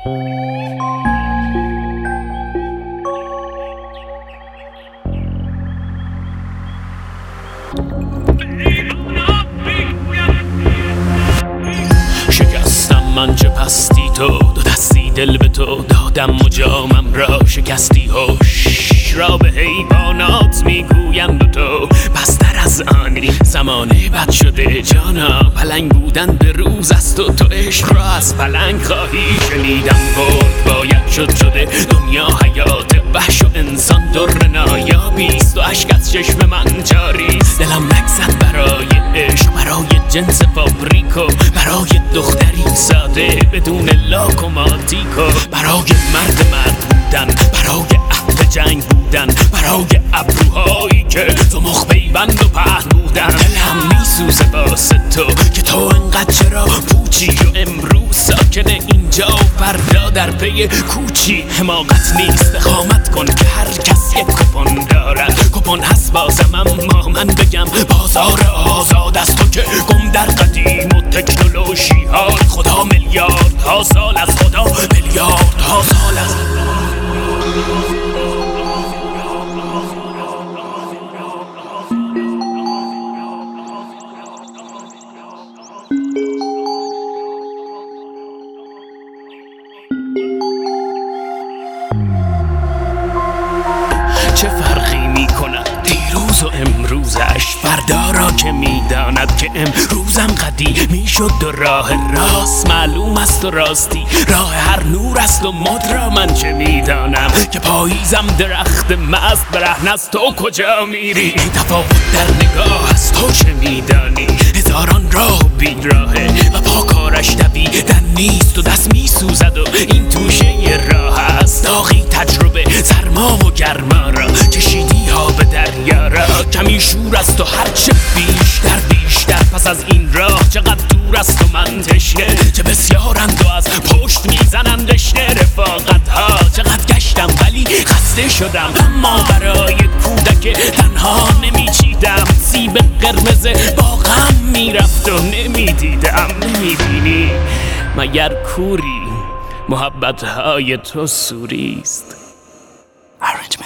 شکستم من چه پستی تو، دو دستی دل به تو دادم و جامم را شکستی. هوش را به حیوانات میگویم به تو پستر از آنی. زمانه بد شده جانا، پلنگ بودن به روز است و تو عشق را از پلنگ خواهی. شنیدم برد باید شده دنیا حیات وحش و انسان در نایابیست و اشک از چشم من جاریست. دلم نگزد برای عشق، برای جنس فابریکو، برای دختری ساده بدون لاک و ماتیکو، برای مرد بودن، برای اهل جنگ بودن، برای ابروهایی که تو مخ پیوند و پهن بودن. دلم میسوزه واسه تو که تو انقدر چرا پوچی و امروز ساکن اینجا و فردا در پی کوچی. حماقت نیست اقامت کن که هر کس یک کپون دارد. کپون هست بازم اما من بگم بازار آزاد است. تو که گم در قدیم و تکنولوژی ها، خدا میلیاردها سال از خدا میلیاردها سال از چه فرقی می کند دیروز و امروزش؟ فردا را که میداند که امروزم قدیمی شد و راه راست معلوم است و راستی راه هر نور است و مد را من چه میدانم که پاییزم درخت مست برهنه است. تو کجا میری؟ تفاوت در نگاه است. تو چه میدانی؟ هزاران راه و بیراهه و پاکارش دویدن نیست و دست میسوزد و این توشه راه است. داغی تجربه سرما و گرما را کشیدی ها به دریا را. کمی شور است و هرچه بیشتر پس از این راه چقدر دور است و من تشنه. چه بسیارند و از پشت میزنند رشته رفاقت ها. چقدر گشتم ولی خسته شدم، اما برای کودک تنها نمیچیدم. سیب قرمز باغم میرفت و نمیدیدم. نمیبینی مگر کوری؟ محبت های تو سوریست.